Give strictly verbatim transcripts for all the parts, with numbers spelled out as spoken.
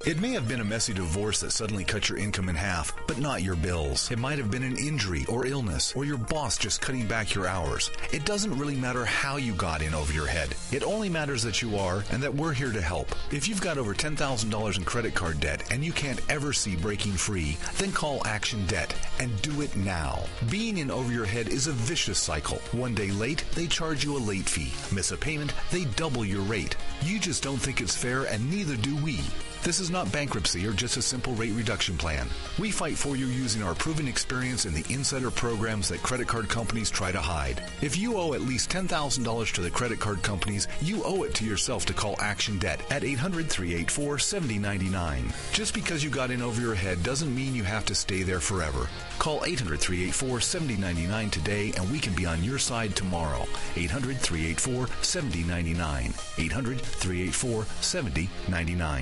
It may have been a messy divorce that suddenly cut your income in half, but not your bills. It might have been an injury or illness, or your boss just cutting back your hours. It doesn't really matter how you got in over your head. It only matters that you are and that we're here to help. If you've got over ten thousand dollars in credit card debt and you can't ever see breaking free, then call Action Debt and do it now. Being in over your head is a vicious cycle. One day late, they charge you a late fee. Miss a payment, they double your rate. You just don't think it's fair, and neither do we. This is not bankruptcy or just a simple rate reduction plan. We fight for you using our proven experience in the insider programs that credit card companies try to hide. If you owe at least ten thousand dollars to the credit card companies, you owe it to yourself to call Action Debt at eight hundred, three eight four, seven zero nine nine. Just because you got in over your head doesn't mean you have to stay there forever. Call eight hundred, three eight four, seven zero nine nine today and we can be on your side tomorrow. eight hundred, three eight four, seven zero nine nine. eight hundred, three eight four, seven zero nine nine.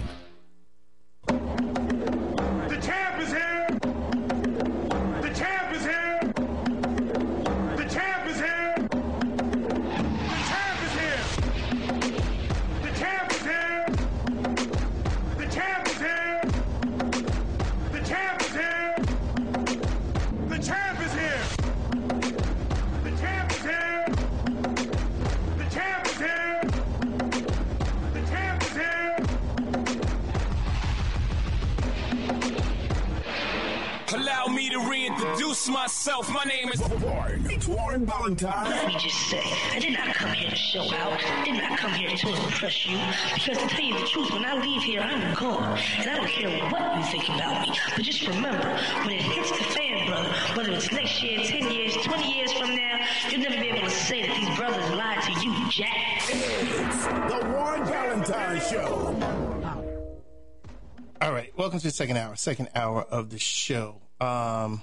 The champ is here! The champ is here! The champ is here! The champ is here! The champ is here! The champ is here! The champ is here! The champ is here! The champ is here! The champ is here! The champ is here! Allow me to reintroduce myself. My name is Warren. It's Warren Valentine. Let me just say, I did not come here to show out. I did not come here to impress you. Because to tell you the truth, when I leave here, I'm gone. And I don't care what you think about me. But just remember, when it hits the fan, brother, whether it's next year, ten years, twenty years from now, you'll never be able to say that these brothers lied to you, Jack. It's the Warren Valentine Show. All right, welcome to the second hour, second hour of the show. Um,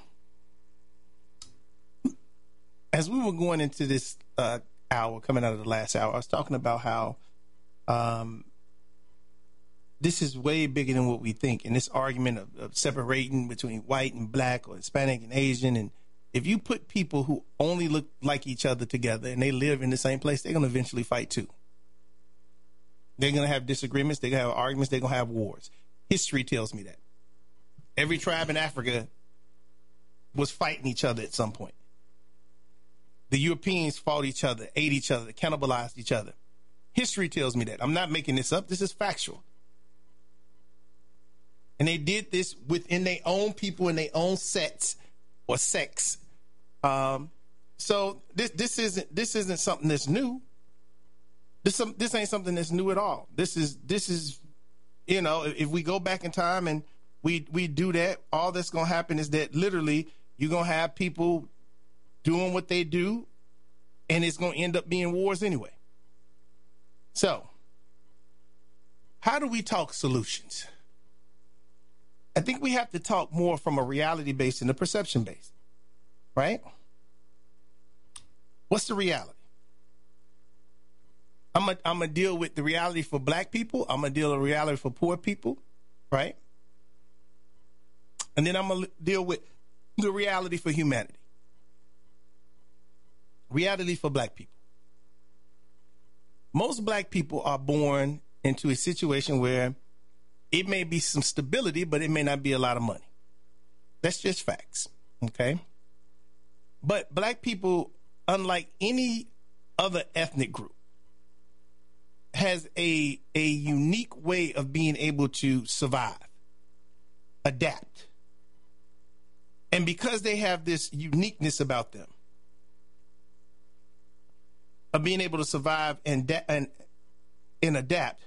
as we were going into this uh, hour, coming out of the last hour, I was talking about how um, this is way bigger than what we think. And this argument of, of separating between white and black or Hispanic and Asian. And if you put people who only look like each other together and they live in the same place, they're going to eventually fight too. They're going to have disagreements. They're going to have arguments. They're going to have wars. History tells me that. Every tribe in Africa was fighting each other at some point. The Europeans fought each other, ate each other, cannibalized each other. History tells me that. I'm not making this up. This is factual. And they did this within their own people in their own sets or sects. Um, so this this isn't this isn't something that's new. This some this ain't something that's new at all. This is this is. You know, if we go back in time and we we do that, all that's going to happen is that literally you're going to have people doing what they do, and it's going to end up being wars anyway. So, how do we talk solutions? I think we have to talk more from a reality base and a perception base, right? What's the reality? I'm going I'm to deal with the reality for black people. I'm going to deal with reality for poor people, right? And then I'm going to deal with the reality for humanity. Reality for black people. Most black people are born into a situation where it may be some stability, but it may not be a lot of money. That's just facts, okay? But black people, unlike any other ethnic group, has a a unique way of being able to survive, adapt. And because they have this uniqueness about them, of being able to survive and da- and, and adapt,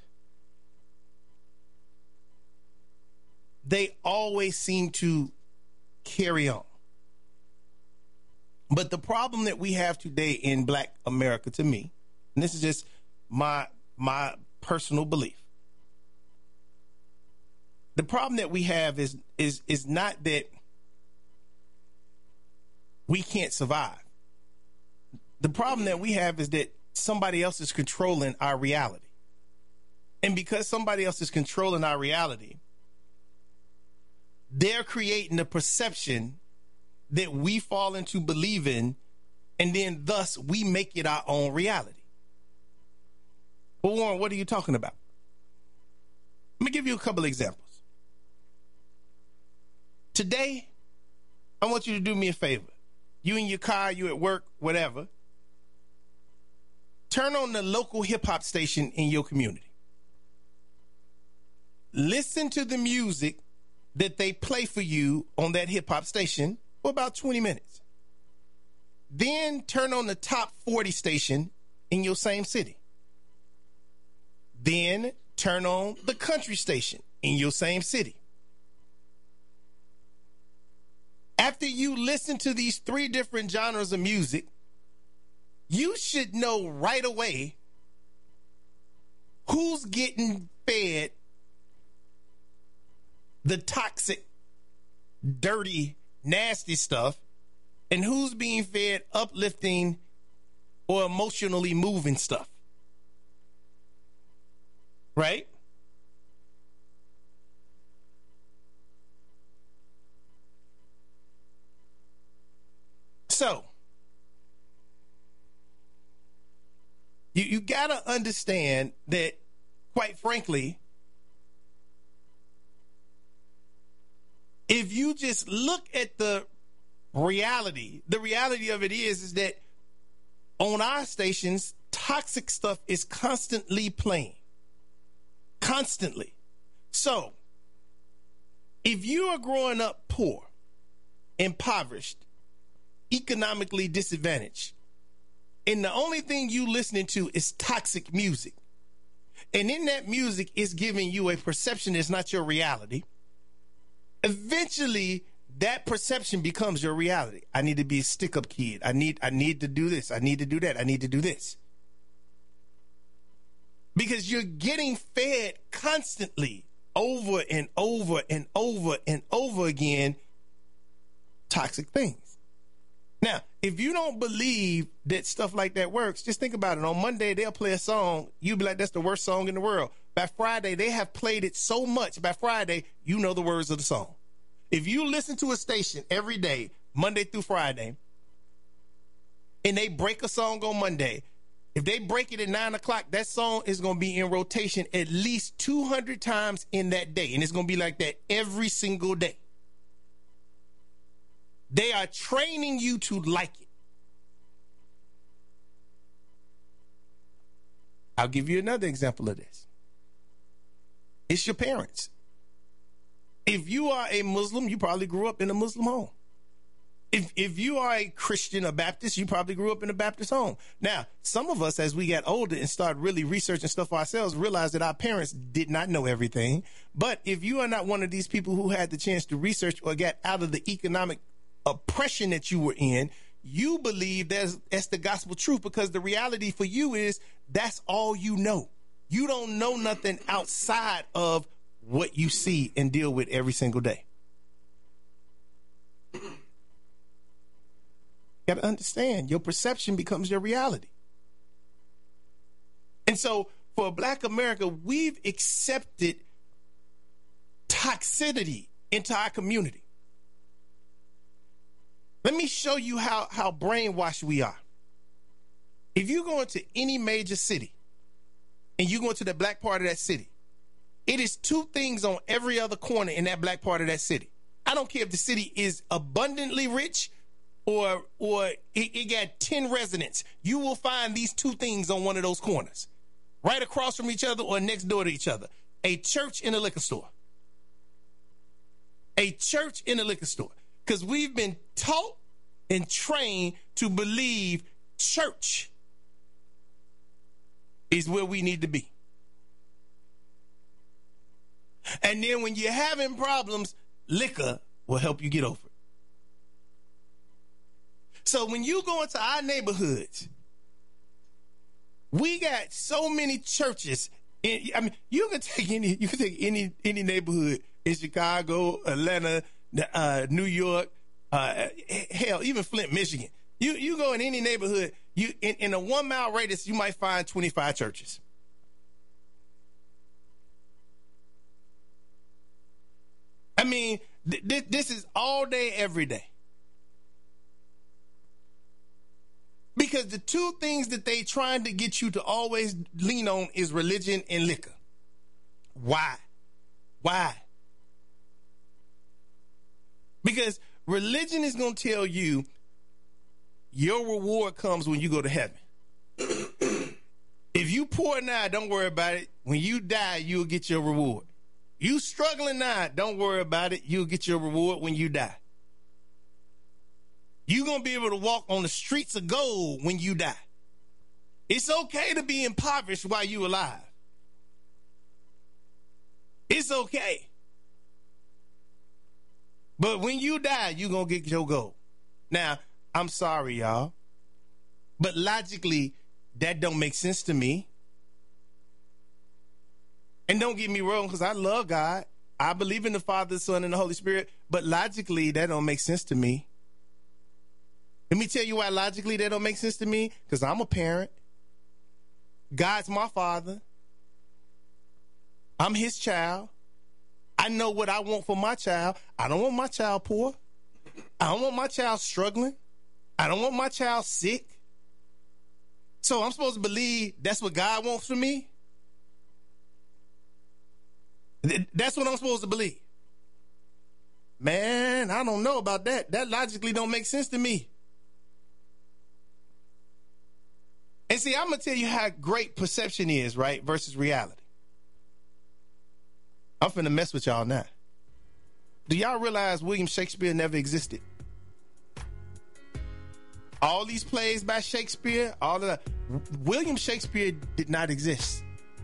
they always seem to carry on. But the problem that we have today in Black America, to me, and this is just my my personal belief, the problem that we have is is is not that we can't survive. The problem that we have is that somebody else is controlling our reality. And because somebody else is controlling our reality, they're creating a perception that we fall into believing, and then thus we make it our own reality. But Warren, what are you talking about? Let me give you a couple examples. Today, I want you to do me a favor. You in your car, you at work, whatever. Turn on the local hip-hop station in your community. Listen to the music that they play for you on that hip-hop station for about twenty minutes. Then turn on the top forty station in your same city. Then turn on the country station in your same city. After you listen to these three different genres of music, you should know right away who's getting fed the toxic, dirty, nasty stuff and who's being fed uplifting or emotionally moving stuff. Right? So, you, you got to understand that, quite frankly, if you just look at the reality, the reality of it is, is that on our stations, toxic stuff is constantly playing. Constantly. So, if you are growing up poor, impoverished, economically disadvantaged, and the only thing you listening to is toxic music, and in that music is giving you a perception that's not your reality, eventually that perception becomes your reality. I need to be a stick-up kid. I need, I need to do this. I need to do that. I need to do this. Because you're getting fed constantly over and over and over and over again toxic things. Now, if you don't believe that stuff like that works, just think about it. On Monday, they'll play a song. You'll be like, that's the worst song in the world. By Friday, they have played it so much. By Friday, you know the words of the song. If you listen to a station every day, Monday through Friday, and they break a song on Monday, if they break it at nine o'clock, that song is going to be in rotation at least two hundred times in that day. And it's going to be like that every single day. They are training you to like it. I'll give you another example of this. It's your parents. If you are a Muslim, you probably grew up in a Muslim home. If if you are a Christian or Baptist, you probably grew up in a Baptist home. Now, some of us, as we got older and started really researching stuff for ourselves, realized that our parents did not know everything. But if you are not one of these people who had the chance to research or get out of the economic oppression that you were in, you believe that's, that's the gospel truth, because the reality for you is that's all you know. You don't know nothing outside of what you see and deal with every single day. You got to understand, your perception becomes your reality. And so for Black America, we've accepted toxicity into our community. Let me show you how, how brainwashed we are. If you go into any major city and you go into the black part of that city, it is two things on every other corner in that black part of that city. I don't care if the city is abundantly rich or or it, it got ten residents. You will find these two things on one of those corners, right across from each other or next door to each other. A church and a liquor store. A church and a liquor store. Because we've been taught and trained to believe church is where we need to be. And then when you're having problems, liquor will help you get over it. So when you go into our neighborhoods, we got so many churches. In, I mean, you can take any, you can take any any neighborhood in Chicago, Atlanta, uh, New York, uh, hell, even Flint, Michigan. You you go in any neighborhood, you in, in a one mile radius, you might find twenty-five churches. I mean, th- th- this is all day, every day. Because the two things that they trying to get you to always lean on is religion and liquor. Why? Why? Because religion is going to tell you your reward comes when you go to heaven. If you poor now, don't worry about it. When you die, you'll get your reward. You struggling now, don't worry about it. You'll get your reward when you die. You're going to be able to walk on the streets of gold when you die. It's okay to be impoverished while you're alive. It's okay. But when you die, you're going to get your gold. Now, I'm sorry, y'all. But logically, that don't make sense to me. And don't get me wrong, because I love God. I believe in the Father, the Son, and the Holy Spirit. But logically, that don't make sense to me. Let me tell you why logically that don't make sense to me. Because I'm a parent. God's my father. I'm his child. I know what I want for my child. I don't want my child poor. I don't want my child struggling. I don't want my child sick. So I'm supposed to believe that's what God wants for me? That's what I'm supposed to believe. Man, I don't know about that. That logically don't make sense to me. And see, I'm going to tell you how great perception is, right, versus reality. I'm finna mess with y'all now. Do y'all realize William Shakespeare never existed? All these plays by Shakespeare, all of that, William Shakespeare did not exist.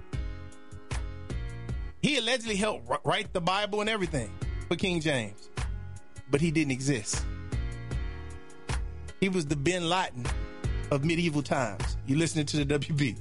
He allegedly helped write the Bible and everything for King James, but he didn't exist. He was the Bin Laden of medieval times. You listening to the W B.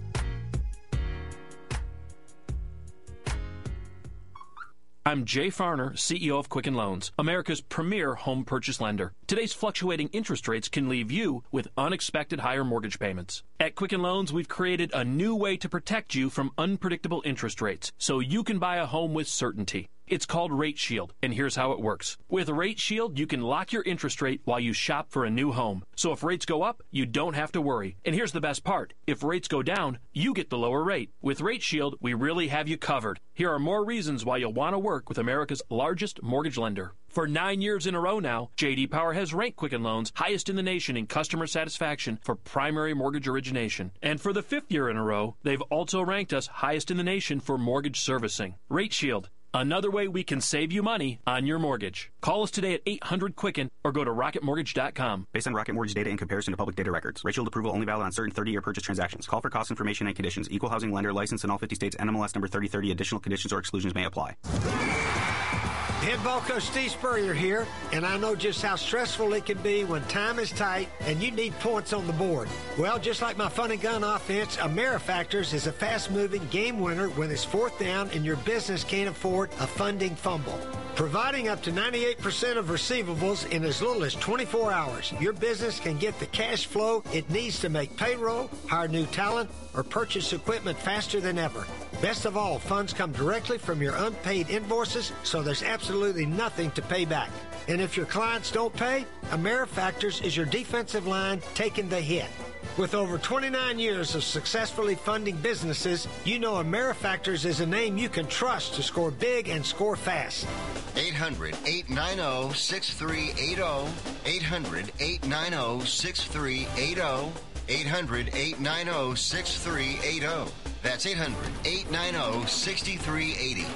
I'm Jay Farner, C E O of Quicken Loans, America's premier home purchase lender. Today's fluctuating interest rates can leave you with unexpected higher mortgage payments. At Quicken Loans, we've created a new way to protect you from unpredictable interest rates so you can buy a home with certainty. It's called Rate Shield, and here's how it works. With Rate Shield, you can lock your interest rate while you shop for a new home. So if rates go up, you don't have to worry. And here's the best part. If rates go down, you get the lower rate. With Rate Shield, we really have you covered. Here are more reasons why you'll want to work with America's largest mortgage lender. For nine years in a row now, J D Power has ranked Quicken Loans highest in the nation in customer satisfaction for primary mortgage origination. And for the fifth year in a row, they've also ranked us highest in the nation for mortgage servicing. Rate Shield. Another way we can save you money on your mortgage. Call us today at eight hundred Quicken or go to rocket mortgage dot com. Based on Rocket Mortgage data in comparison to public data records. Rate Shield approval only valid on certain thirty-year purchase transactions. Call for cost information and conditions. Equal housing lender licensed in all fifty states. N M L S number thirty thirty. Additional conditions or exclusions may apply. Head ball coach Steve Spurrier here, and I know just how stressful it can be when time is tight and you need points on the board. Well, just like my fun and gun offense, AmeriFactors is a fast-moving game winner when it's fourth down and your business can't afford a funding fumble. Providing up to ninety-eight percent of receivables in as little as twenty-four hours, your business can get the cash flow it needs to make payroll, hire new talent, or purchase equipment faster than ever. Best of all, funds come directly from your unpaid invoices, so there's absolutely nothing to pay back. And if your clients don't pay, AmeriFactors is your defensive line taking the hit. With over twenty-nine years of successfully funding businesses, you know AmeriFactors is a name you can trust to score big and score fast. eight hundred, eight nine zero, six three eight zero. eight hundred, eight nine zero, six three eight zero. eight hundred, eight nine zero, six three eight zero. That's eight hundred, eight nine zero, six three eight zero.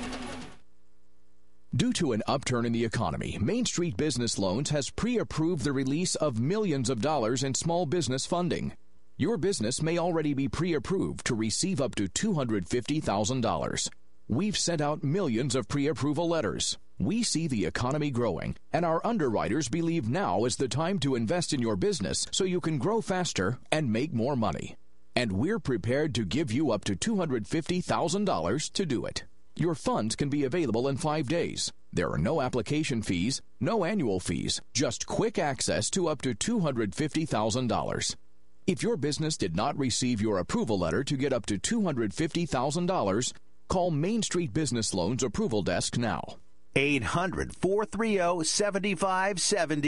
Due to an upturn in the economy, Main Street Business Loans has pre-approved the release of millions of dollars in small business funding. Your business may already be pre-approved to receive up to two hundred fifty thousand dollars. We've sent out millions of pre-approval letters. We see the economy growing, and our underwriters believe now is the time to invest in your business so you can grow faster and make more money. And we're prepared to give you up to two hundred fifty thousand dollars to do it. Your funds can be available in five days. There are no application fees, no annual fees, just quick access to up to two hundred fifty thousand dollars. If your business did not receive your approval letter to get up to two hundred fifty thousand dollars, call Main Street Business Loans Approval Desk now. eight hundred, four three zero, seven five seven zero.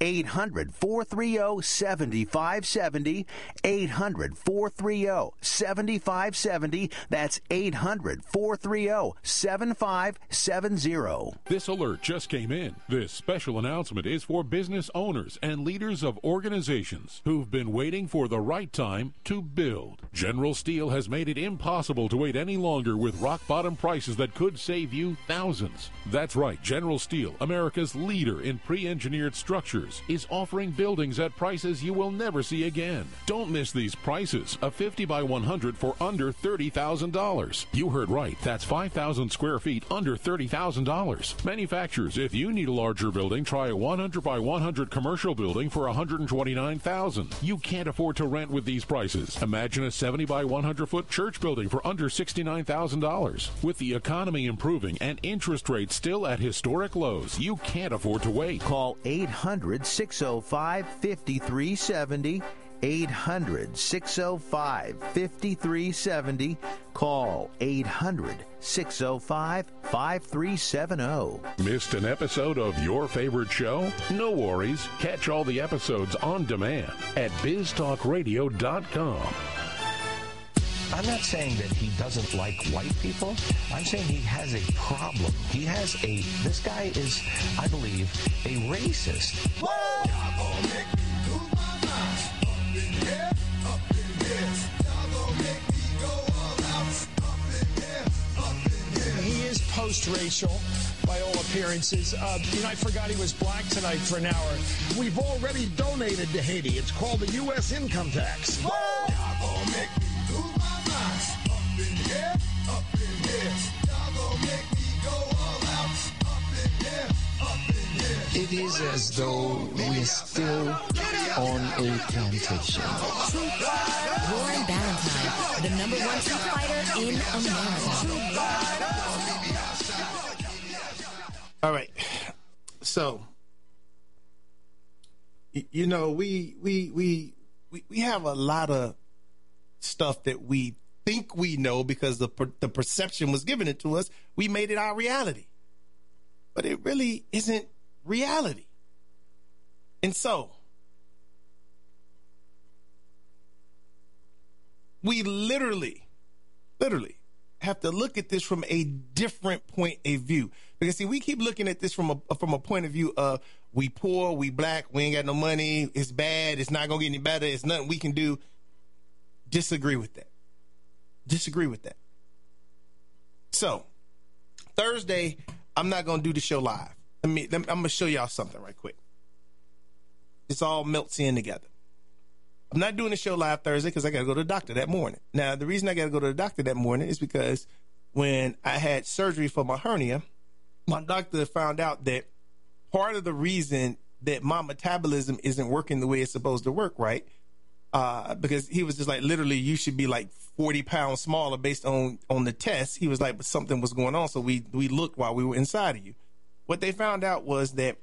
eight hundred, four three zero, seven five seven zero. eight hundred, four three zero, seven five seven zero. That's eight hundred, four three zero, seven five seven zero. This alert just came in. This special announcement is for business owners and leaders of organizations who've been waiting for the right time to build. General Steel has made it impossible to wait any longer with rock-bottom prices that could save you thousands. That's right. General Steel, America's leader in pre-engineered structures, is offering buildings at prices you will never see again. Don't miss these prices. A fifty by one hundred for under thirty thousand dollars. You heard right. That's five thousand square feet under thirty thousand dollars. Manufacturers, if you need a larger building, try a one hundred by one hundred commercial building for one hundred twenty-nine thousand dollars. You can't afford to rent with these prices. Imagine a seventy by one hundred foot church building for under sixty-nine thousand dollars. With the economy improving and interest rates still at historic lows, you can't afford to wait. Call eight hundred, six oh five, five three seven oh. eight hundred, six oh five, five three seven oh. Call eight hundred, six oh five, five three seven oh. Missed an episode of your favorite show? No worries. Catch all the episodes on demand at biz talk radio dot com. I'm not saying that he doesn't like white people. I'm saying he has a problem. He has a, this guy is, I believe, a racist. He is post-racial by all appearances. Uh, you know, I forgot he was black tonight for an hour. We've already donated to Haiti. It's called the U S income tax. It is as though we're still on a plantation. Warren Ballentine, the number one street fighter in America. All right. So, you know, we we we we we have a lot of stuff that we think we know because the per, the perception was given it to us. We made it our reality, but it really isn't reality. And so we literally, literally have to look at this from a different point of view. Because see, we keep looking at this from a from a point of view of we poor, we black, we ain't got no money, it's bad, it's not gonna get any better, it's nothing we can do. Disagree with that. Disagree with that. So Thursday, I'm not gonna do the show live. Let me, let me I'm gonna show y'all something right quick. This all melts in together. I'm not doing the show live Thursday because I got to go to the doctor that morning. Now, the reason I got to go to the doctor that morning is because when I had surgery for my hernia, my doctor found out that part of the reason that my metabolism isn't working the way it's supposed to work, right? Uh, because he was just like, literally, you should be like forty pounds smaller based on, on the test. He was like, but something was going on. So we, we looked while we were inside of you. What they found out was that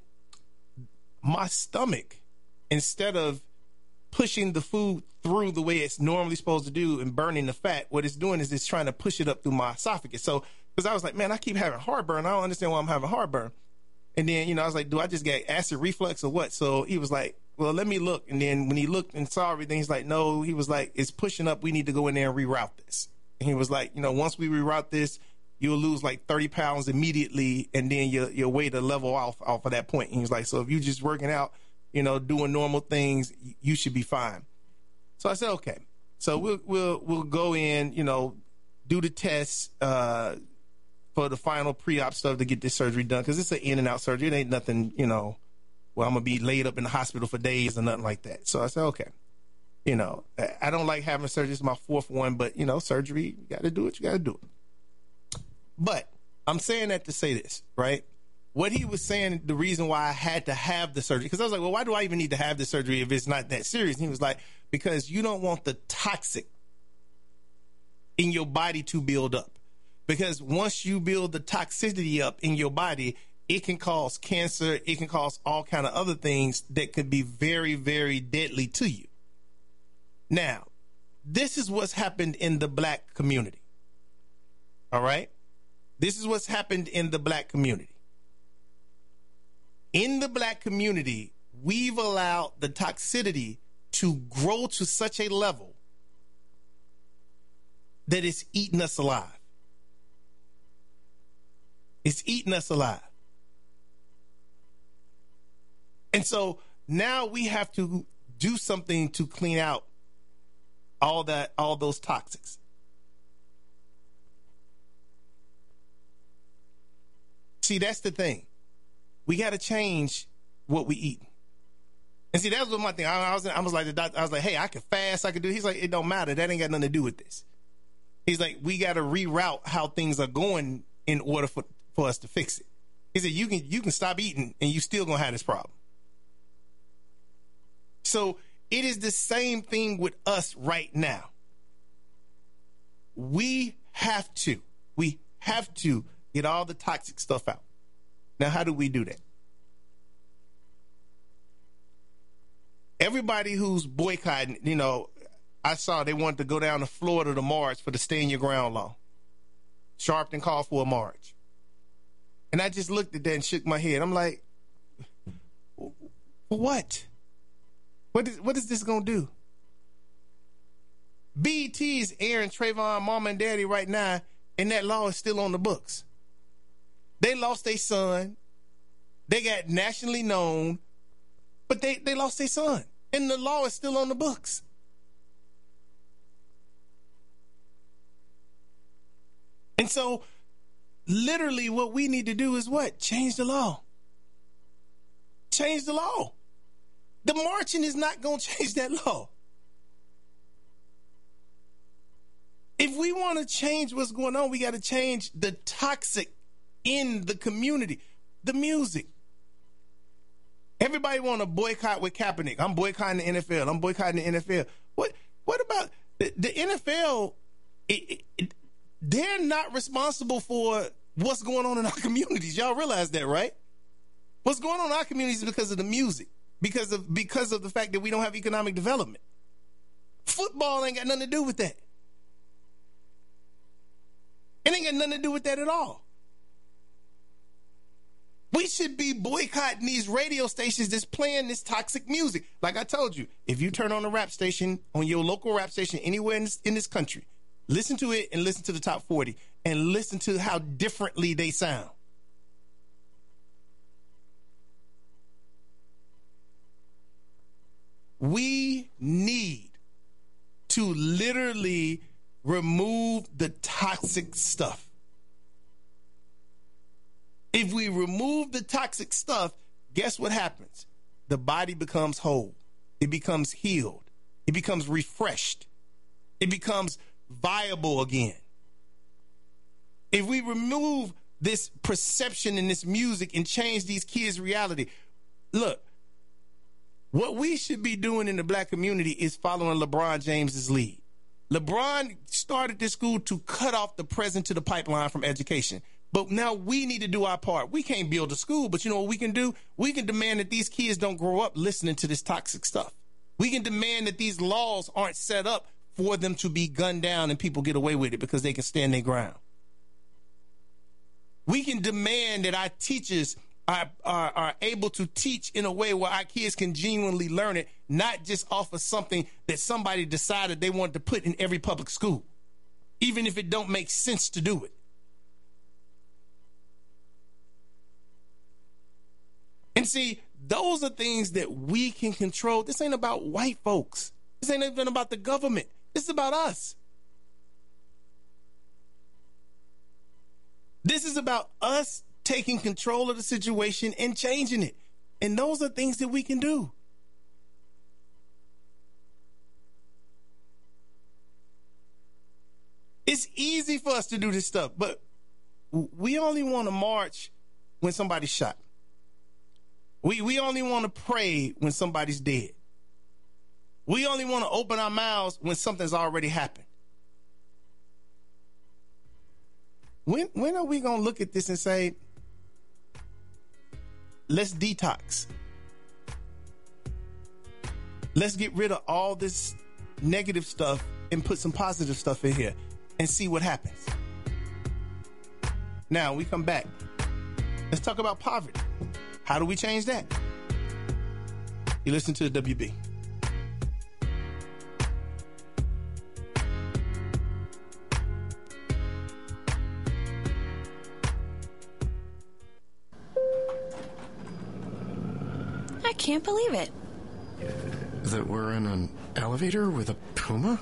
my stomach, instead of pushing the food through the way it's normally supposed to do and burning the fat, what it's doing is it's trying to push it up through my esophagus. So, because I was like, man, I keep having heartburn. I don't understand why I'm having heartburn. And then, you know, I was like, do I just get acid reflux or what? So he was like, well, let me look. And then when he looked and saw everything, he's like, no, he was like, it's pushing up. We need to go in there and reroute this. And he was like, you know, once we reroute this, you'll lose like thirty pounds immediately. And then your, your weight will level off, off of that point. And he was like, so if you're just working out, you know, doing normal things, you should be fine. So I said, okay. So we'll we'll we'll go in, you know, do the tests uh, for the final pre-op stuff to get this surgery done because it's an in and out surgery. It ain't nothing, you know, where I'm gonna be laid up in the hospital for days or nothing like that. So I said, okay. You know, I don't like having surgery. It's my fourth one, but you know, surgery, you got to do it. You got to do it. But I'm saying that to say this, right? What he was saying, the reason why I had to have the surgery, because I was like, well, why do I even need to have the surgery if it's not that serious? And he was like, because you don't want the toxic in your body to build up. Because once you build the toxicity up in your body, it can cause cancer. It can cause all kind of other things that could be very, very deadly to you. Now, this is what's happened in the black community. All right? This is what's happened in the black community. In the black community, we've allowed the toxicity to grow to such a level that it's eating us alive. It's eating us alive. And so now we have to do something to clean out all that, all those toxics. See, that's the thing. We got to change what we eat. And see, that was my thing. I, I was, I was like, the doctor, I was like, hey, I could fast, I could do. He's like, it don't matter. That ain't got nothing to do with this. He's like, we got to reroute how things are going in order for, for us to fix it. He said, you can, you can stop eating and you still gonna have this problem. So it is the same thing with us right now. We have to, we have to get all the toxic stuff out. Now, how do we do that? Everybody who's boycotting, you know, I saw they wanted to go down to Florida to march for the Stay in Your Ground law. Sharpton called for a march. And I just looked at that and shook my head. I'm like, what? What is, what is this going to do? B E T is airing Trayvon Mama and Daddy right now, and that law is still on the books. They lost their son. They got nationally known, but they, they lost their son. And the law is still on the books. And so, literally, what we need to do is what? Change the law. Change the law. The marching is not going to change that law. If we want to change what's going on, we got to change the toxic in the community. The music. Everybody want to boycott with Kaepernick. I'm boycotting the N F L. I'm boycotting the N F L. What? What about the, the N F L? It, it, it, they're not responsible for what's going on in our communities. Y'all realize that, right? What's going on in our communities is because of the music, because of because of the fact that we don't have economic development. Football ain't got nothing to do with that. It ain't got nothing to do with that at all. We should be boycotting these radio stations that's playing this toxic music. Like I told you, if you turn on a rap station, on your local rap station anywhere in this, in this country, listen to it and listen to the top forty and listen to how differently they sound. We need to literally remove the toxic stuff. If we remove the toxic stuff, guess what happens? The body becomes whole. It becomes healed. It becomes refreshed. It becomes viable again. If we remove this perception in this music and change these kids' reality, look, what we should be doing in the black community is following LeBron James's lead. LeBron started this school to cut off the present to the pipeline from education. But now we need to do our part. We can't build a school, but you know what we can do? We can demand that these kids don't grow up listening to this toxic stuff. We can demand that these laws aren't set up for them to be gunned down and people get away with it because they can stand their ground. We can demand that our teachers are, are, are able to teach in a way where our kids can genuinely learn it, not just off of something that somebody decided they wanted to put in every public school, even if it don't make sense to do it. And see, those are things that we can control. This ain't about white folks. This ain't even about the government. This is about us. This is about us taking control of the situation and changing it. And those are things that we can do. It's easy for us to do this stuff, but we only want to march when somebody's shot. We we only want to pray when somebody's dead. We only want to open our mouths when something's already happened. When when are we going to look at this and say, let's detox. Let's get rid of all this negative stuff and put some positive stuff in here and see what happens. Now, we come back. Let's talk about poverty. How do we change that? You listen to the W B. I can't believe it. That we're in an elevator with a puma?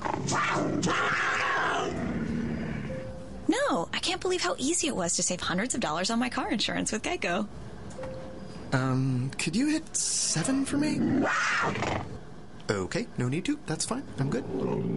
No, I can't believe how easy it was to save hundreds of dollars on my car insurance with Geico. Um, could you hit seven for me? Okay, no need to. That's fine. I'm good.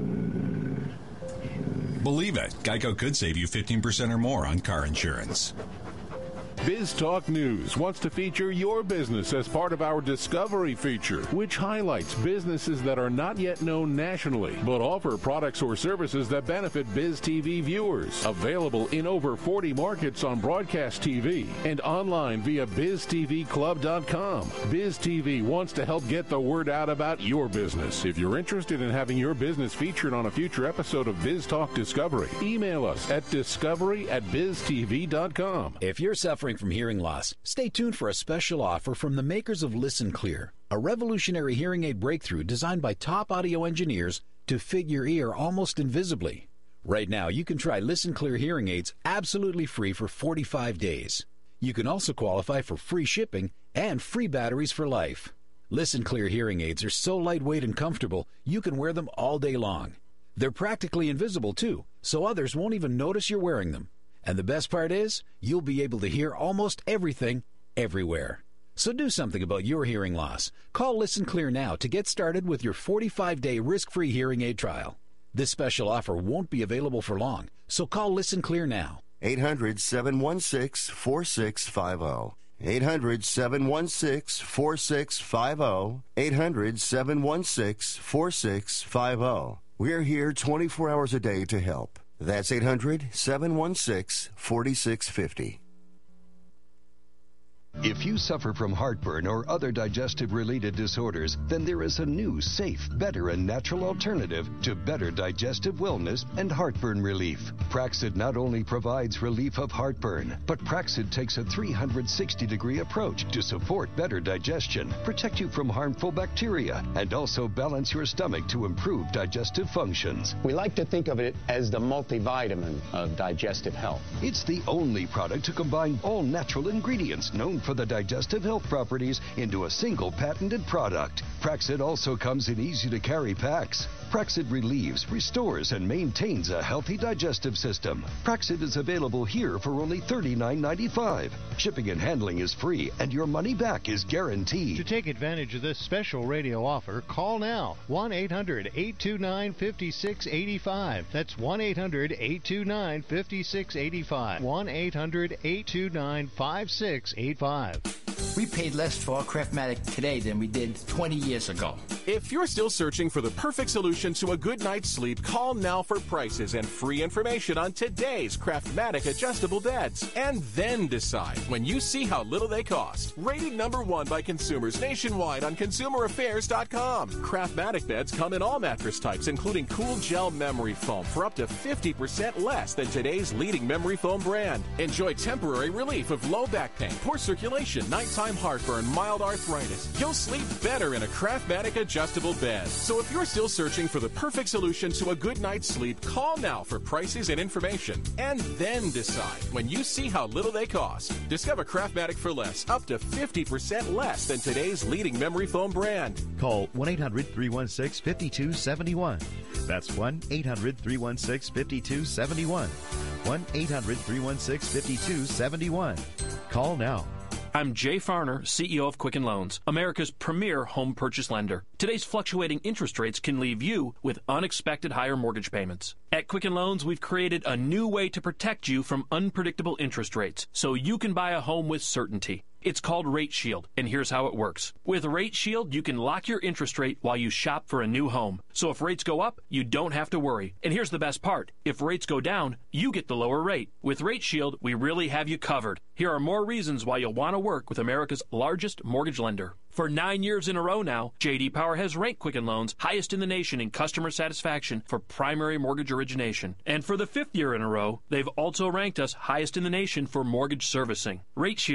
Believe it, Geico could save you fifteen percent or more on car insurance. Biz Talk News wants to feature your business as part of our Discovery feature, which highlights businesses that are not yet known nationally, but offer products or services that benefit Biz T V viewers. Available in over forty markets on broadcast T V and online via biz t v club dot com. Biz T V wants to help get the word out about your business. If you're interested in having your business featured on a future episode of Biz Talk Discovery, email us at discovery at biz t v dot com. If you're suffering from hearing loss, stay tuned for a special offer from the makers of Listen Clear, a revolutionary hearing aid breakthrough designed by top audio engineers to fit your ear almost invisibly. Right now, you can try Listen Clear hearing aids absolutely free for forty-five days. You can also qualify for free shipping and free batteries for life. Listen Clear hearing aids are so lightweight and comfortable, you can wear them all day long. They're practically invisible, too, so others won't even notice you're wearing them. And the best part is, you'll be able to hear almost everything, everywhere. So do something about your hearing loss. Call Listen Clear now to get started with your forty-five day risk-free hearing aid trial. This special offer won't be available for long, so call Listen Clear now. eight hundred, seven one six, four six five zero. eight hundred, seven one six, four six five zero. eight hundred, seven one six, four six five zero. We're here twenty-four hours a day to help. That's eight hundred, seven one six, four six five zero. If you suffer from heartburn or other digestive-related disorders, then there is a new, safe, better, and natural alternative to better digestive wellness and heartburn relief. Praxid not only provides relief of heartburn, but Praxid takes a three hundred sixty degree approach to support better digestion, protect you from harmful bacteria, and also balance your stomach to improve digestive functions. We like to think of it as the multivitamin of digestive health. It's the only product to combine all natural ingredients known for the digestive health properties into a single patented product. Praxid also comes in easy-to-carry packs. Praxid relieves, restores, and maintains a healthy digestive system. Praxid is available here for only thirty-nine ninety-five. Shipping and handling is free, and your money back is guaranteed. To take advantage of this special radio offer, call now. one eight hundred, eight two nine, five six eight five. That's one eight hundred, eight two nine, five six eight five. one eight hundred, eight two nine, five six eight five. We paid less for our Craftmatic today than we did twenty years ago. If you're still searching for the perfect solution to a good night's sleep, call now for prices and free information on today's Craftmatic adjustable beds. And then decide when you see how little they cost. Rated number one by consumers nationwide on consumer affairs dot com. Craftmatic beds come in all mattress types, including cool gel memory foam for up to fifty percent less than today's leading memory foam brand. Enjoy temporary relief of low back pain, poor circulation, nighttime heartburn, mild arthritis. You'll sleep better in a Craftmatic adjustable bed. So if you're still searching for the perfect solution to a good night's sleep, call now for prices and information. And then decide when you see how little they cost. Discover Craftmatic for less, up to fifty percent less than today's leading memory foam brand. Call one eight hundred, three one six, five two seven one. That's one eight hundred, three one six, five two seven one. one eight hundred, three one six, five two seven one. Call now. I'm Jay Farner, C E O of Quicken Loans, America's premier home purchase lender. Today's fluctuating interest rates can leave you with unexpected higher mortgage payments. At Quicken Loans, we've created a new way to protect you from unpredictable interest rates so you can buy a home with certainty. It's called Rate Shield, and here's how it works. With Rate Shield, you can lock your interest rate while you shop for a new home. So if rates go up, you don't have to worry. And here's the best part. If rates go down, you get the lower rate. With Rate Shield, we really have you covered. Here are more reasons why you'll want to work with America's largest mortgage lender. For nine years in a row now, J D Power has ranked Quicken Loans highest in the nation in customer satisfaction for primary mortgage origination. And for the fifth year in a row, they've also ranked us highest in the nation for mortgage servicing. Rate Shield.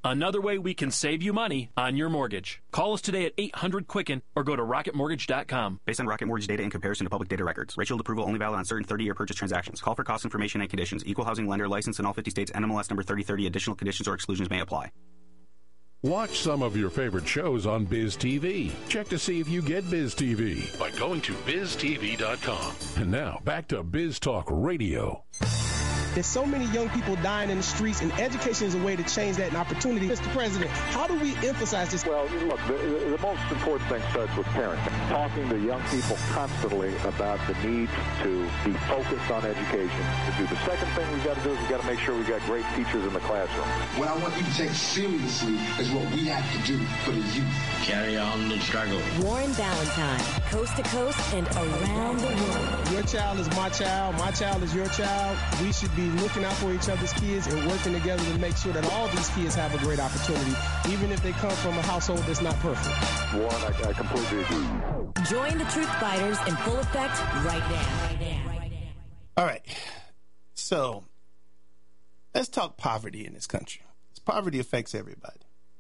Another way we can save you money on your mortgage. Call us today at eight hundred Quicken or go to rocket mortgage dot com. Based on Rocket Mortgage data in comparison to public data records. Rate Shield approval only valid on certain thirty-year purchase transactions. Call for cost information and conditions. Equal housing lender licensed in all fifty states. N M L S number thirty thirty. Additional conditions or exclusions may apply. Watch some of your favorite shows on Biz T V. Check to see if you get Biz T V by going to biz t v dot com. And now, back to Biz Talk Radio. There's so many young people dying in the streets, and education is a way to change that, an opportunity. Mister President, how do we emphasize this? Well, look, the, the most important thing starts with parenting. Talking to young people constantly about the need to be focused on education. To do the second thing we've got to do is we've got to make sure we've got great teachers in the classroom. What I want you to take seriously is what we have to do for the youth. Carry on the struggle. Warren Valentine, coast to coast and around the world. Your child is my child. My child is your child. We should be looking out for each other's kids and working together to make sure that all these kids have a great opportunity, even if they come from a household that's not perfect. Warren, I, I completely agree. Join the Truth Fighters in full effect right now. Right now. Right now. All right. So let's talk poverty in this country. Poverty affects everybody.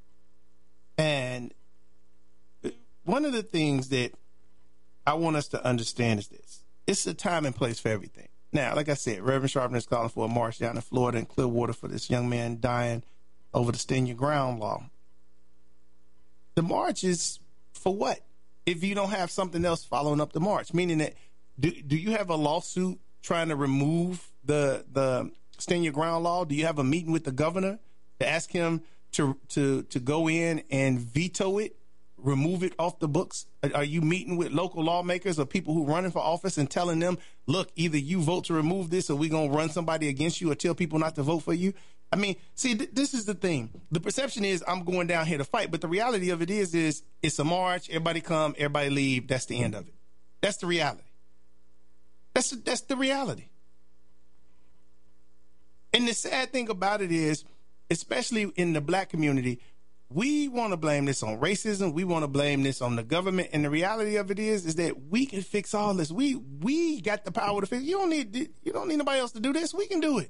And one of the things that I want us to understand is this. It's a time and place for everything. Now, like I said, Reverend Sharpton is calling for a march down in Florida and Clearwater for this young man dying over the Stand Your Ground law. The march is for what? If you don't have something else following up the march, meaning that do, do you have a lawsuit trying to remove the the Stand Your Ground law? Do you have a meeting with the governor to ask him to to to go in and veto it, remove it off the books? Are you meeting with local lawmakers or people who are running for office and telling them, look, either you vote to remove this or we're going to run somebody against you or tell people not to vote for you? I mean, see, th- this is the thing. The perception is I'm going down here to fight, but the reality of it is, is it's a march. Everybody come, everybody leave. That's the end of it. That's the reality. That's that's the reality. And the sad thing about it is, especially in the black community, we want to blame this on racism. We want to blame this on the government. And the reality of it is, is that we can fix all this. We we got the power to fix. You don't need you don't need nobody else to do this. We can do it.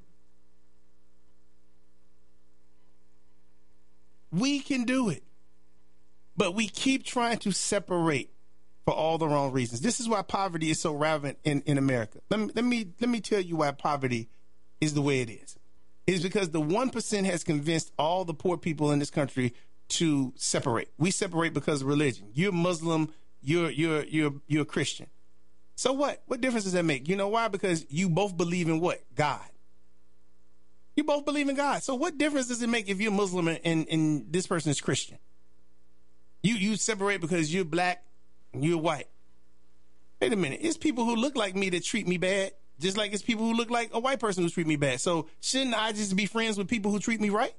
We can do it. But we keep trying to separate for all the wrong reasons. This is why poverty is so rampant in, in America. Let me, let me let me tell you why poverty is the way it is. It's because the one percent has convinced all the poor people in this country to separate. We separate because of religion. You're Muslim, you're you're you're you're a Christian. So what? What difference does that make? You know why? Because you both believe in what? God. You both believe in God. So what difference does it make if you're Muslim and, and this person is Christian? You you separate because you're black and you're white. Wait a minute. It's people who look like me that treat me bad, just like it's people who look like a white person who treat me bad. So shouldn't I just be friends with people who treat me right?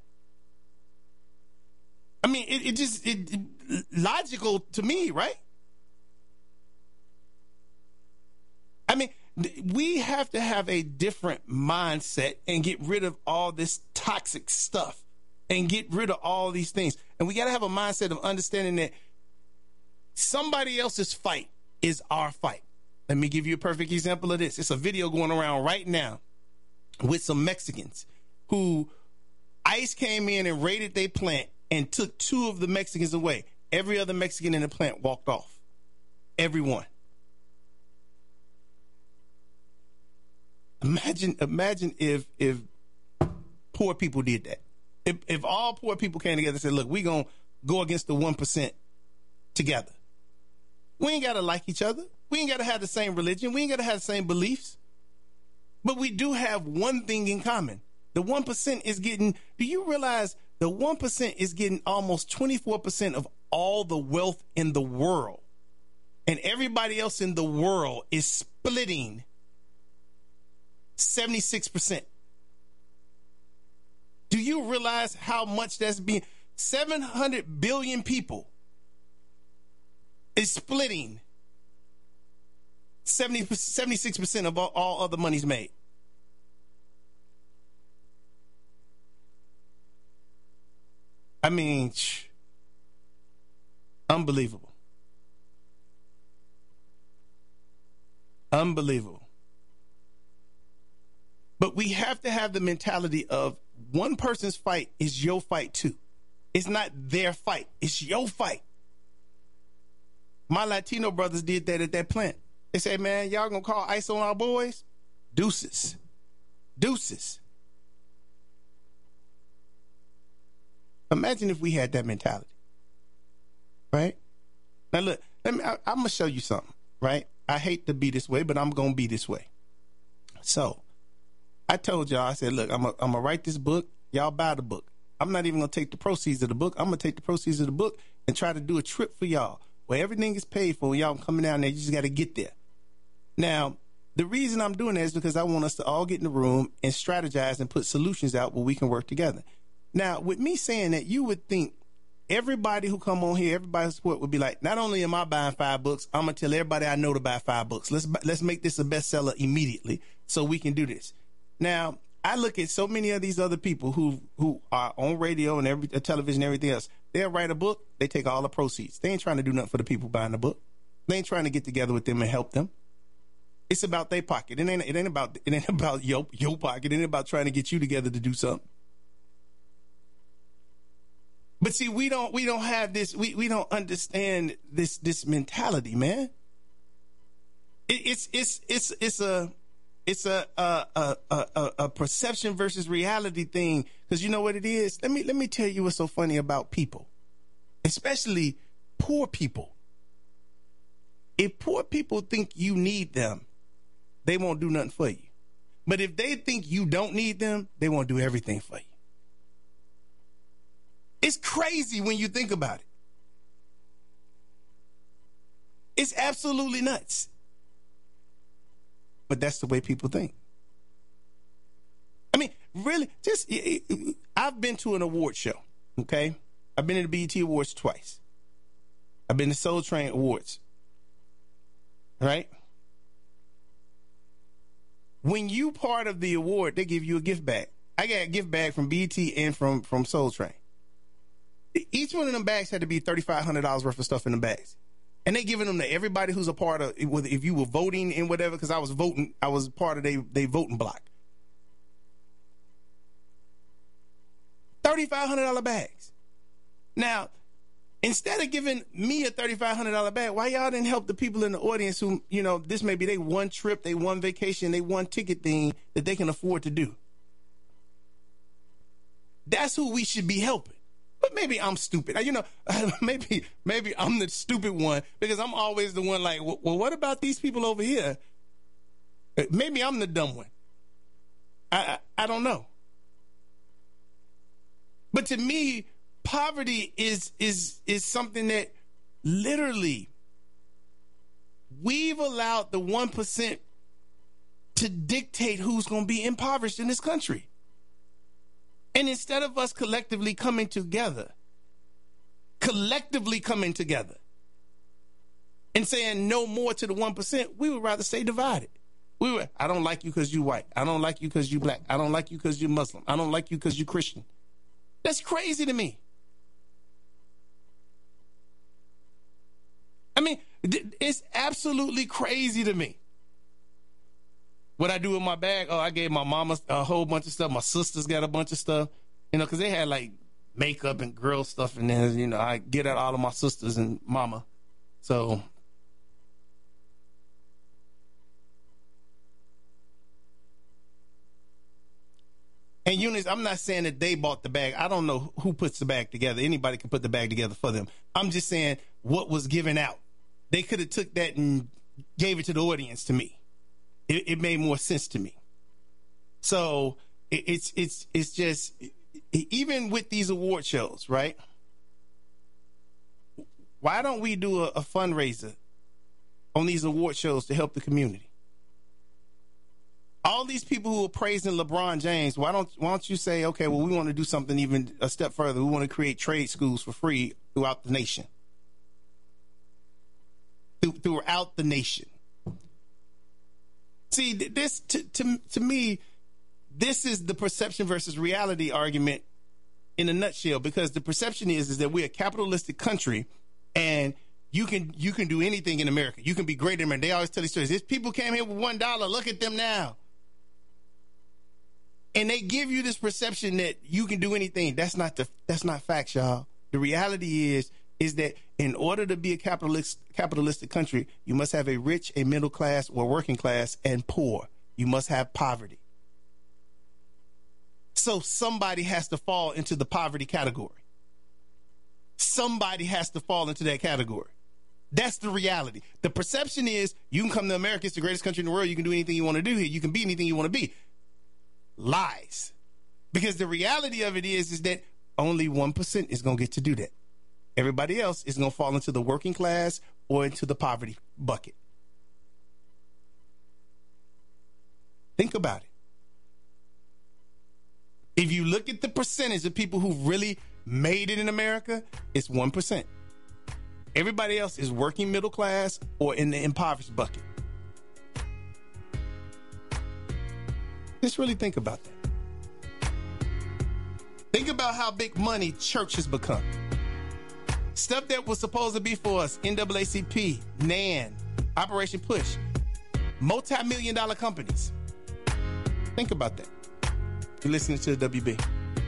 I mean, it, it just it, it logical to me, right? I mean, we have to have a different mindset and get rid of all this toxic stuff and get rid of all these things. And we got to have a mindset of understanding that somebody else's fight is our fight. Let me give you a perfect example of this. It's a video going around right now with some Mexicans who ICE came in and raided their plant and took two of the Mexicans away. Every other Mexican in the plant walked off. Everyone. Imagine, imagine if if poor people did that. If if all poor people came together and said, look, we're going to go against the one percent together. We ain't got to like each other. We ain't got to have the same religion. We ain't got to have the same beliefs. But we do have one thing in common. The one percent is getting, do you realize the one percent is getting almost twenty-four percent of all the wealth in the world? And everybody else in the world is splitting seventy-six percent. Do you realize how much that's being? seven hundred billion people is splitting seventy, seventy-six percent of all, all other monies made. I mean, shh, unbelievable. Unbelievable. But we have to have the mentality of one person's fight is your fight too. It's not their fight. It's your fight. My Latino brothers did that at that plant. They said, man, y'all gonna call ICE on our boys? Deuces. Deuces. Imagine if we had that mentality. Right? Now look, let me, I, I'm gonna show you something, right? I hate to be this way, but I'm gonna be this way. So I told y'all, I said, look, I'm gonna I'm gonna write this book. Y'all buy the book. I'm not even gonna take the proceeds of the book. I'm gonna take the proceeds of the book and try to do a trip for y'all where everything is paid for. Y'all coming down there, you just got to get there. Now, the reason I'm doing that is because I want us to all get in the room and strategize and put solutions out where we can work together. Now, with me saying that, you would think everybody who come on here, everybody who support would be like, not only am I buying five books, I'm gonna tell everybody I know to buy five books. Let's let's make this a bestseller immediately so we can do this. Now, I look at so many of these other people who who are on radio and every uh, television and everything else. They'll write a book. They take all the proceeds. They ain't trying to do nothing for the people buying the book. They ain't trying to get together with them and help them. It's about their pocket. It ain't it ain't about it ain't about your your pocket. It ain't about trying to get you together to do something. But see, we don't we don't have this. We we don't understand this this mentality, man. It, it's it's it's it's a. It's a a, a a a perception versus reality thing, because you know what it is. Let me let me tell you what's so funny about people, especially poor people. If poor people think you need them, they won't do nothing for you. But if they think you don't need them, they won't do everything for you. It's crazy when you think about it. It's absolutely nuts. But that's the way people think. I mean, really, just, I've been to an award show, okay? I've been to the B E T Awards twice. I've been to Soul Train Awards, right? When you part of the award, they give you a gift bag. I got a gift bag from B E T and from, from Soul Train. Each one of them bags had to be thirty-five hundred dollars worth of stuff in the bags. And they giving them to everybody who's a part of, if you were voting and whatever, because I was voting, I was part of they they voting block. thirty-five hundred dollars bags. Now, instead of giving me a thirty-five hundred dollars bag, why y'all didn't help the people in the audience who, you know, this may be they one trip, they one vacation, they one ticket thing that they can afford to do? That's who we should be helping. But maybe I'm stupid. You know, maybe maybe I'm the stupid one because I'm always the one like, well, what about these people over here? Maybe I'm the dumb one. I, I, I don't know. But to me, poverty is is is something that literally we've allowed the one percent to dictate who's going to be impoverished in this country. And instead of us collectively coming together, collectively coming together and saying no more to the one percent, we would rather stay divided. We were, I don't like you because you white. I don't like you because you black. I don't like you because you're Muslim. I don't like you because you're Christian. That's crazy to me. I mean, it's absolutely crazy to me. What I do with my bag, oh, I gave my mama a whole bunch of stuff. My sisters got a bunch of stuff, you know, because they had like makeup and girl stuff. And then, you know, I get out all of my sisters and mama. So. And Eunice, I'm not saying that they bought the bag. I don't know who puts the bag together. Anybody can put the bag together for them. I'm just saying what was given out. They could have took that and gave it to the audience to me. It, it made more sense to me. So it, it's it's it's just, even with these award shows, right? Why don't we do a, a fundraiser on these award shows to help the community? All these people who are praising LeBron James, why don't why don't you say, okay, well, we want to do something even a step further. We want to create trade schools for free throughout the nation. Throughout the nation. See, this to, to to me, this is the perception versus reality argument in a nutshell, because the perception is is that we're a capitalistic country and you can you can do anything in America. You can be great in America. They always tell these stories. These people came here with one dollar. Look at them now. And they give you this perception that you can do anything. That's not the that's not facts, y'all. The reality is is that in order to be a capitalist capitalistic country, you must have a rich, a middle class, or working class, and poor. You must have poverty. So somebody has to fall into the poverty category. Somebody has to fall into that category. That's the reality. The perception is you can come to America, it's the greatest country in the world, you can do anything you want to do here, you can be anything you want to be. Lies. Because the reality of it is, is that only one percent is going to get to do that. Everybody else is going to fall into the working class or into the poverty bucket. Think about it. If you look at the percentage of people who really made it in America, it's one percent. Everybody else is working middle class or in the impoverished bucket. Just really think about that. Think about how big money church has become. Stuff that was supposed to be for us, N double A C P, N A N, Operation Push, multi-million dollar companies. Think about that. You're listening to the W B.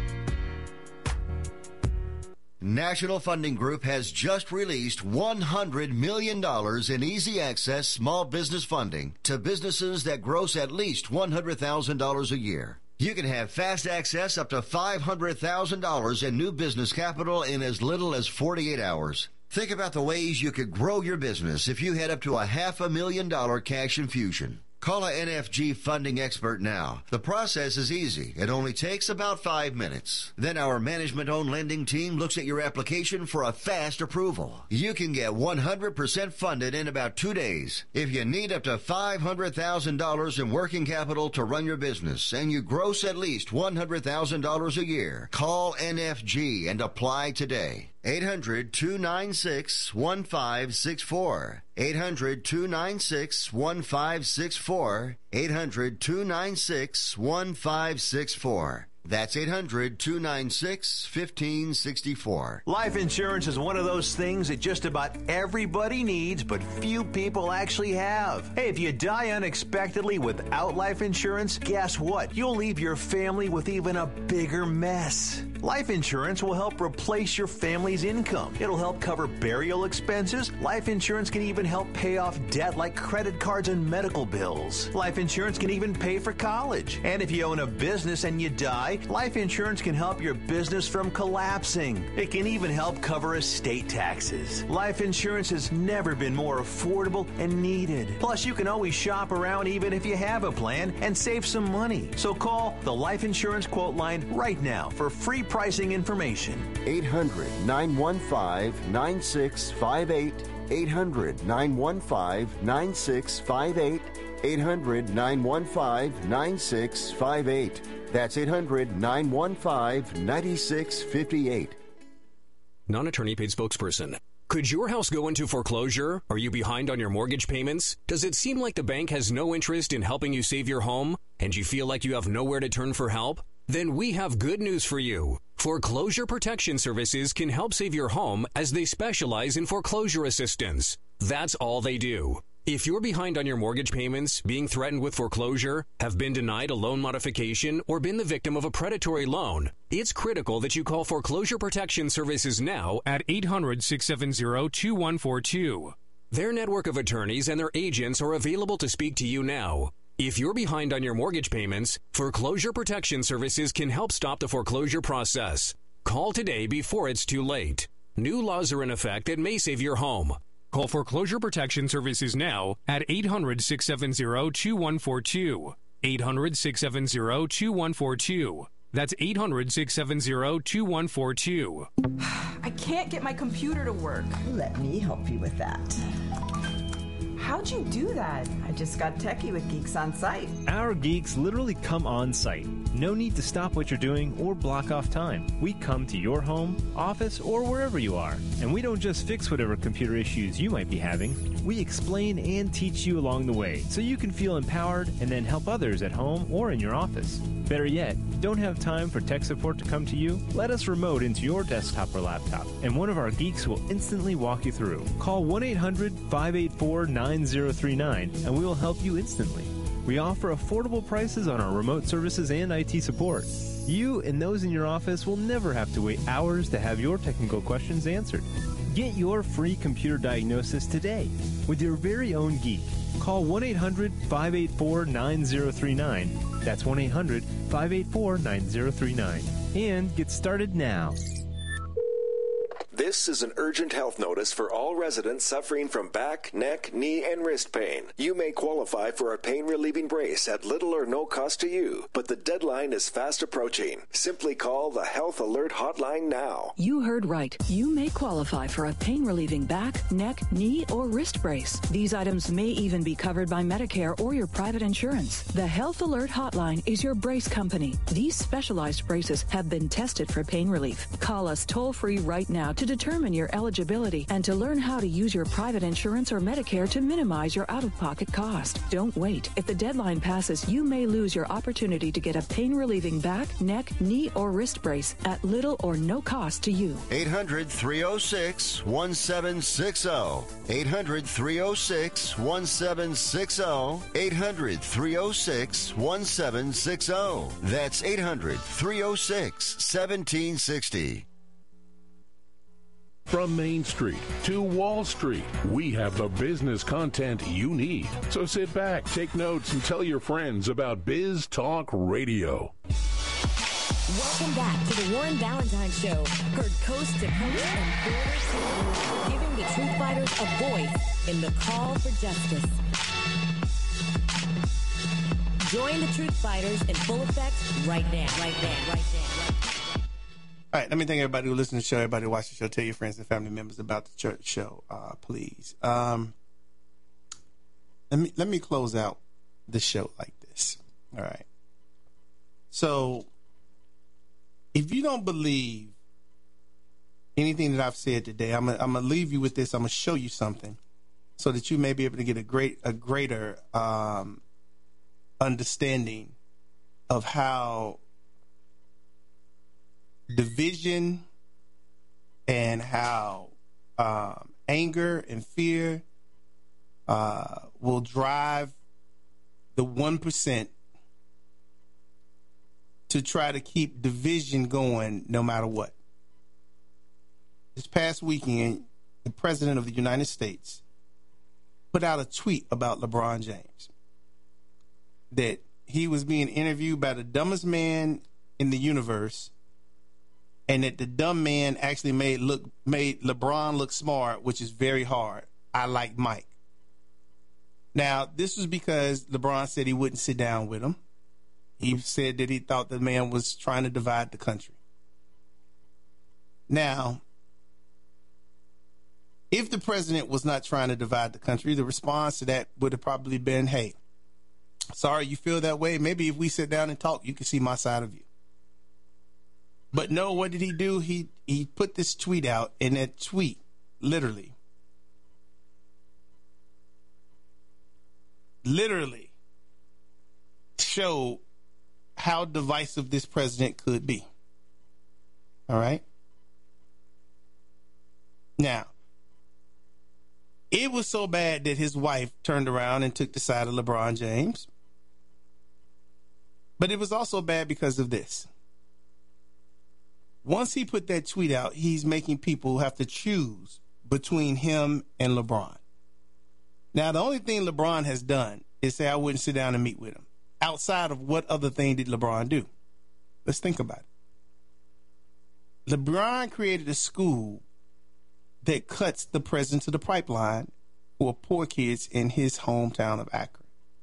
National Funding Group has just released one hundred million dollars in easy access small business funding to businesses that gross at least one hundred thousand dollars a year. You can have fast access up to five hundred thousand dollars in new business capital in as little as forty-eight hours. Think about the ways you could grow your business if you had up to a half a million dollar cash infusion. Call a N F G funding expert now. The process is easy. It only takes about five minutes. Then our management-owned lending team looks at your application for a fast approval. You can get one hundred percent funded in about two days. If you need up to five hundred thousand dollars in working capital to run your business and you gross at least one hundred thousand dollars a year, call N F G and apply today. eight hundred, two nine six, one five six four. eight hundred, two nine six, one five six four. eight hundred, two nine six, one five six four. That's eight hundred, two nine six, one five six four. Life insurance is one of those things that just about everybody needs, but few people actually have. Hey, if you die unexpectedly without life insurance, guess what? You'll leave your family with even a bigger mess. Life insurance will help replace your family's income. It'll help cover burial expenses. Life insurance can even help pay off debt like credit cards and medical bills. Life insurance can even pay for college. And if you own a business and you die, life insurance can help your business from collapsing. It can even help cover estate taxes. Life insurance has never been more affordable and needed. Plus, you can always shop around even if you have a plan and save some money. So call the Life Insurance Quote Line right now for free pricing information. eight hundred, nine one five, nine six five eight. eight hundred, nine one five, nine six five eight. eight hundred, nine one five, nine six five eight. That's eight hundred, nine one five, nine six five eight. Non-attorney paid spokesperson. Could your house go into foreclosure? Are you behind on your mortgage payments? Does it seem like the bank has no interest in helping you save your home? And you feel like you have nowhere to turn for help? Then we have good news for you. Foreclosure Protection Services can help save your home as they specialize in foreclosure assistance. That's all they do. If you're behind on your mortgage payments, being threatened with foreclosure, have been denied a loan modification, or been the victim of a predatory loan, it's critical that you call Foreclosure Protection Services now at eight hundred, six seven zero, two one four two. Their network of attorneys and their agents are available to speak to you now. If you're behind on your mortgage payments, Foreclosure Protection Services can help stop the foreclosure process. Call today before it's too late. New laws are in effect that may save your home. Call Foreclosure Protection Services now at eight hundred, six seven zero, two one four two. eight hundred, six seven zero, two one four two. That's eight hundred, six seven zero, two one four two. I can't get my computer to work. Let me help you with that. How'd you do that? I just got techie with Geeks on Site. Our geeks literally come on site. No need to stop what you're doing or block off time. We come to your home, office, or wherever you are. And we don't just fix whatever computer issues you might be having. We explain and teach you along the way so you can feel empowered and then help others at home or in your office. Better yet, don't have time for tech support to come to you? Let us remote into your desktop or laptop, and one of our geeks will instantly walk you through. Call one eight hundred, five eight four, nine zero three nine and we will help you instantly. We offer affordable prices on our remote services and I T support. You and those in your office will never have to wait hours to have your technical questions answered. Get your free computer diagnosis today with your very own geek. Call one eight hundred, five eight four, nine zero three nine. That's one eight hundred, five eight four, nine zero three nine. And get started now. This is an urgent health notice for all residents suffering from back, neck, knee, and wrist pain. You may qualify for a pain-relieving brace at little or no cost to you, but the deadline is fast approaching. Simply call the Health Alert Hotline now. You heard right. You may qualify for a pain-relieving back, neck, knee, or wrist brace. These items may even be covered by Medicare or your private insurance. The Health Alert Hotline is your brace company. These specialized braces have been tested for pain relief. Call us toll-free right now to determine your eligibility and to learn how to use your private insurance or Medicare to minimize your out-of-pocket cost. Don't wait. If the deadline passes, you may lose your opportunity to get a pain-relieving back, neck, knee, or wrist brace at little or no cost to you. eight hundred, three oh six, one seven six oh. eight hundred, three oh six, one seven six oh. eight hundred, three oh six, one seven six oh. That's eight hundred, three oh six, one seven six oh. From Main Street to Wall Street, we have the business content you need. So sit back, take notes, and tell your friends about Biz Talk Radio. Welcome back to the Warren Valentine Show, heard coast to coast and border to border, giving the truth fighters a voice in the call for justice. Join the truth fighters in full effect right now, right now, right now, right now. All right, let me thank everybody who listens to the show, everybody who watches the show. Tell your friends and family members about the church show, uh, please. Um, let me let me close out the show like this. All right. So, if you don't believe anything that I've said today, I'm gonna, I'm gonna leave you with this. I'm gonna show you something so that you may be able to get a great a greater um, understanding of how division and how um, anger and fear uh, will drive the one percent to try to keep division going no matter what. This past weekend, the President of the United States put out a tweet about LeBron James, that he was being interviewed by the dumbest man in the universe, and that the dumb man actually made look made LeBron look smart, which is very hard. I like Mike. Now, this was because LeBron said he wouldn't sit down with him. He said that he thought the man was trying to divide the country. Now, if the president was not trying to divide the country, the response to that would have probably been, hey, sorry you feel that way. Maybe if we sit down and talk, you can see my side of you. But no, what did he do? He he put this tweet out, and that tweet literally, literally showed how divisive this president could be. All right? Now, it was so bad that his wife turned around and took the side of LeBron James. But it was also bad because of this. Once he put that tweet out, he's making people have to choose between him and LeBron. Now, the only thing LeBron has done is say, I wouldn't sit down and meet with him. Outside of what other thing did LeBron do? Let's think about it. LeBron created a school that cuts the president to the pipeline for poor kids in his hometown of Akron.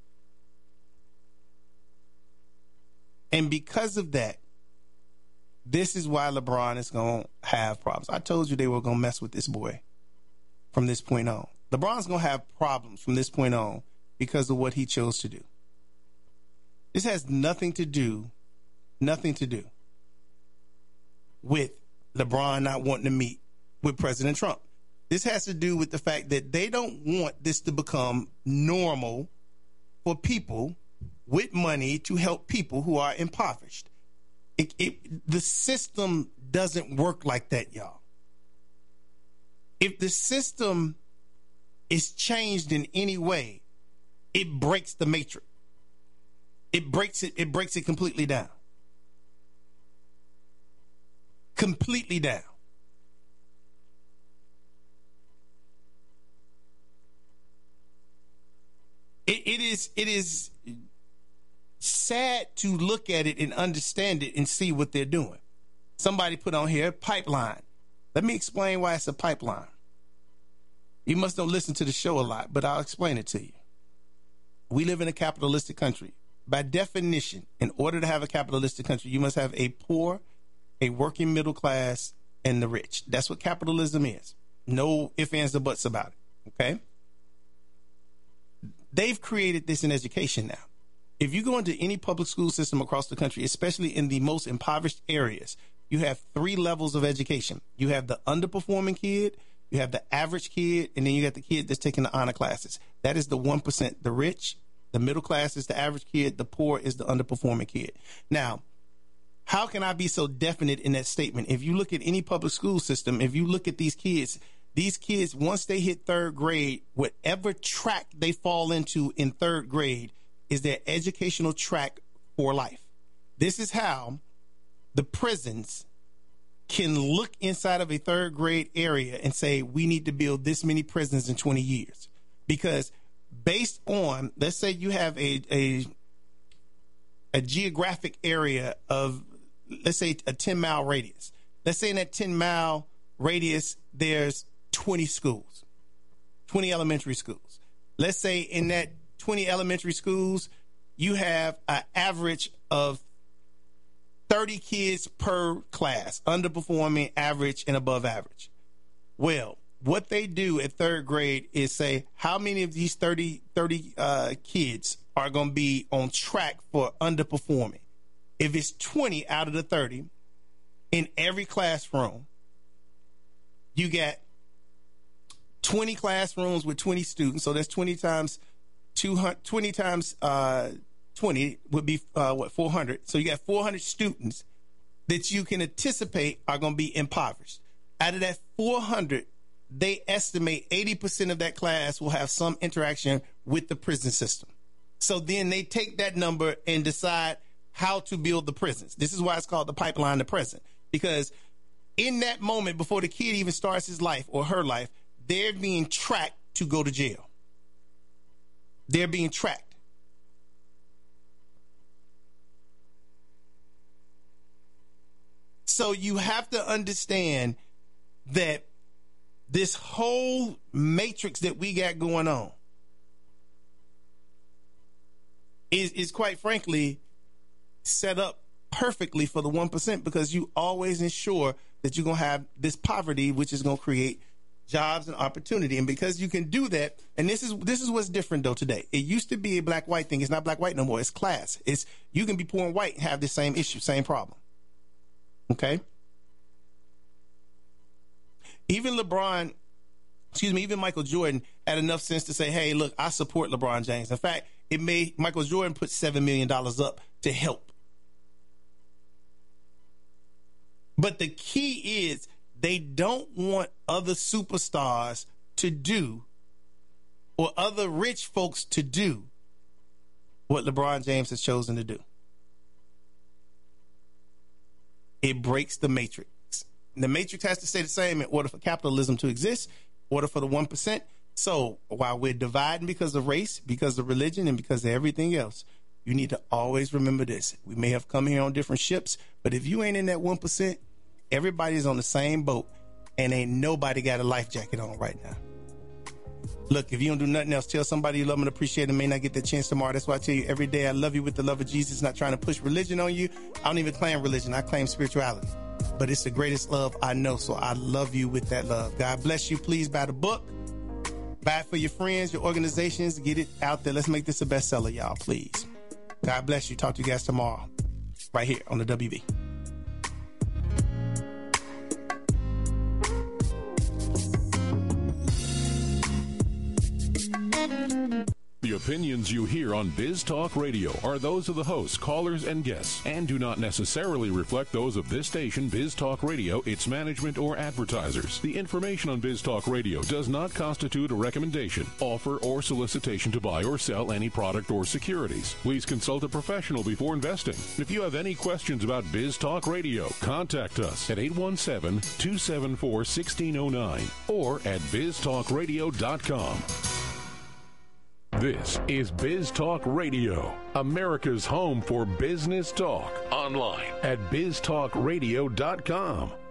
And because of that, this is why LeBron is going to have problems. I told you they were going to mess with this boy from this point on. LeBron's going to have problems from this point on because of what he chose to do. This has nothing to do, nothing to do with LeBron not wanting to meet with President Trump. This has to do with the fact that they don't want this to become normal for people with money to help people who are impoverished. It, it, the system doesn't work like that, y'all. If the system is changed in any way, it breaks the matrix. it breaks it, it breaks it completely down. Completely down. It, it is it is sad to look at it and understand it and see what they're doing. Somebody put on here, pipeline. Let me explain why it's a pipeline. You must don't listen to the show a lot, but I'll explain it to you. We live in a capitalistic country. By definition, in order to have a capitalistic country, you must have a poor, a working middle class, and the rich. That's what capitalism is. No ifs, ands, or buts about it. Okay? They've created this in education now. If you go into any public school system across the country, especially in the most impoverished areas, you have three levels of education. You have the underperforming kid, you have the average kid, and then you got the kid that's taking the honor classes. That is the one percent. The rich, the middle class is the average kid, the poor is the underperforming kid. Now, how can I be so definite in that statement? If you look at any public school system, if you look at these kids, these kids, once they hit third grade, whatever track they fall into in third grade is their educational track for life. This is how the prisons can look inside of a third grade area and say, we need to build this many prisons in twenty years. Because based on, let's say you have a, a, a geographic area of, let's say a ten mile radius. Let's say in that ten mile radius, there's twenty schools, twenty elementary schools. Let's say in that twenty elementary schools, you have an average of thirty kids per class, underperforming, average, and above average. Well, what they do at third grade is say, how many of these thirty, thirty uh, kids are going to be on track for underperforming? If it's twenty out of the thirty in every classroom, you got twenty classrooms with twenty students. So that's twenty times two hundred, twenty times uh, twenty would be uh, what, four hundred. So you got four hundred students that you can anticipate are going to be impoverished. Out of that four hundred, they estimate eighty percent of that class will have some interaction with the prison system. So then they take that number and decide how to build the prisons. This is why it's called the pipeline to prison, because in that moment before the kid even starts his life or her life, they're being tracked to go to jail. They're being tracked. So you have to understand that this whole matrix that we got going on is, is quite frankly set up perfectly for the one percent, because you always ensure that you're going to have this poverty, which is going to create jobs and opportunity. And because you can do that, and this is this is what's different though today. It used to be a black-white thing. It's not black-white no more. It's class. It's you can be poor and white and have the same issue, same problem. Okay? Even LeBron, excuse me, even Michael Jordan had enough sense to say, hey, look, I support LeBron James. In fact, it made Michael Jordan put seven million dollars up to help. But the key is they don't want other superstars to do or other rich folks to do what LeBron James has chosen to do. It breaks the matrix. The matrix has to stay the same in order for capitalism to exist, in order for the one percent. So while we're dividing because of race, because of religion, and because of everything else, you need to always remember this. We may have come here on different ships, but if you ain't in that one percent, everybody's on the same boat, and ain't nobody got a life jacket on right now. Look, if you don't do nothing else, tell somebody you love them and appreciate them. May not get that chance tomorrow. That's why I tell you every day, I love you with the love of Jesus. Not trying to push religion on you. I don't even claim religion. I claim spirituality. But it's the greatest love I know, so I love you with that love. God bless you. Please buy the book. Buy it for your friends, your organizations. Get it out there. Let's make this a bestseller, y'all, please. God bless you. Talk to you guys tomorrow right here on the W B. The opinions you hear on Biz Talk Radio are those of the hosts, callers, and guests, and do not necessarily reflect those of this station, Biz Talk Radio, its management, or advertisers. The information on Biz Talk Radio does not constitute a recommendation, offer, or solicitation to buy or sell any product or securities. Please consult a professional before investing. If you have any questions about Biz Talk Radio, contact us at eight one seven, two seven four, one six zero nine or at biz talk radio dot com. This is Biz Talk Radio, America's home for business talk. Online at biz talk radio dot com.